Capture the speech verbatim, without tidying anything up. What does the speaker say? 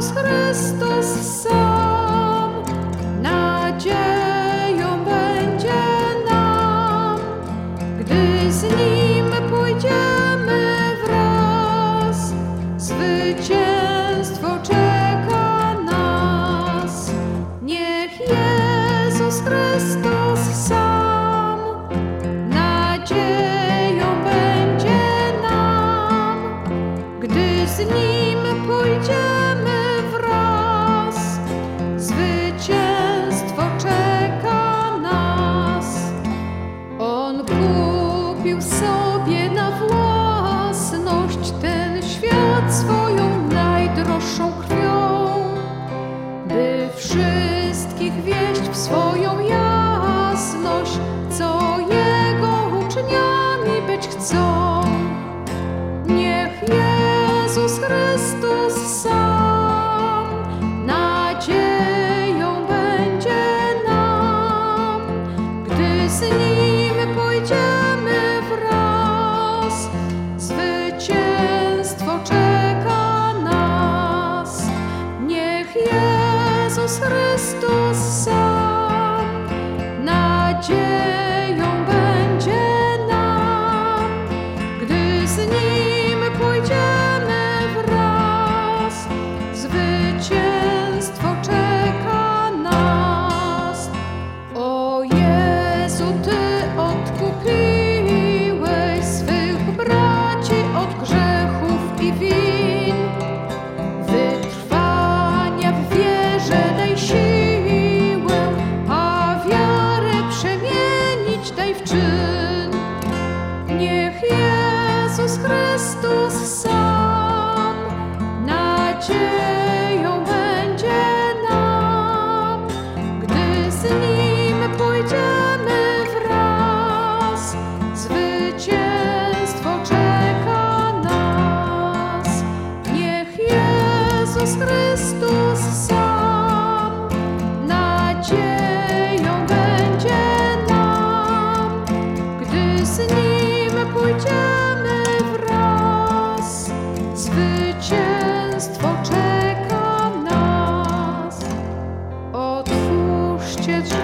Jezus Chrystus sam nadzieją będzie nam, gdy z Nim pójdziemy wraz. Zwycięstwo czeka nas. Niech Jezus Chrystus sam nadzieją będzie nam, gdy z Nim pójdziemy wraz. Zwycięstwo czeka nas. On kupił sobie na własność ten świat swoją najdroższą krwią, by wszystkich wieść w swoją jasność, co Jego uczniami być chcą. Niech Jezus Chrystus sam nadzieją będzie nam, gdy z Nim pójdziemy wraz. Zwycięstwo czeka nas. Niech Jezus Chrystus sam nadzieją będzie nam, gdy z Nim pójdziemy wraz. Zwycięstwo czeka nas. O Jezu, Ty odkupiłeś swych braci od grzechów i win. Wytrwania w wierze daj siłę, a wiarę przemienić daj w czyn. Niech Jezus Chrystus sam nadzieją będzie nam, gdy z Nim pójdziemy wraz. Zwycięstwo czeka nas. Niech Jezus Chrystus sam nadzieją będzie nam, gdy z Nim pójdziemy wraz. Zwycięstwo czeka nas. Otwórzcie drzwi.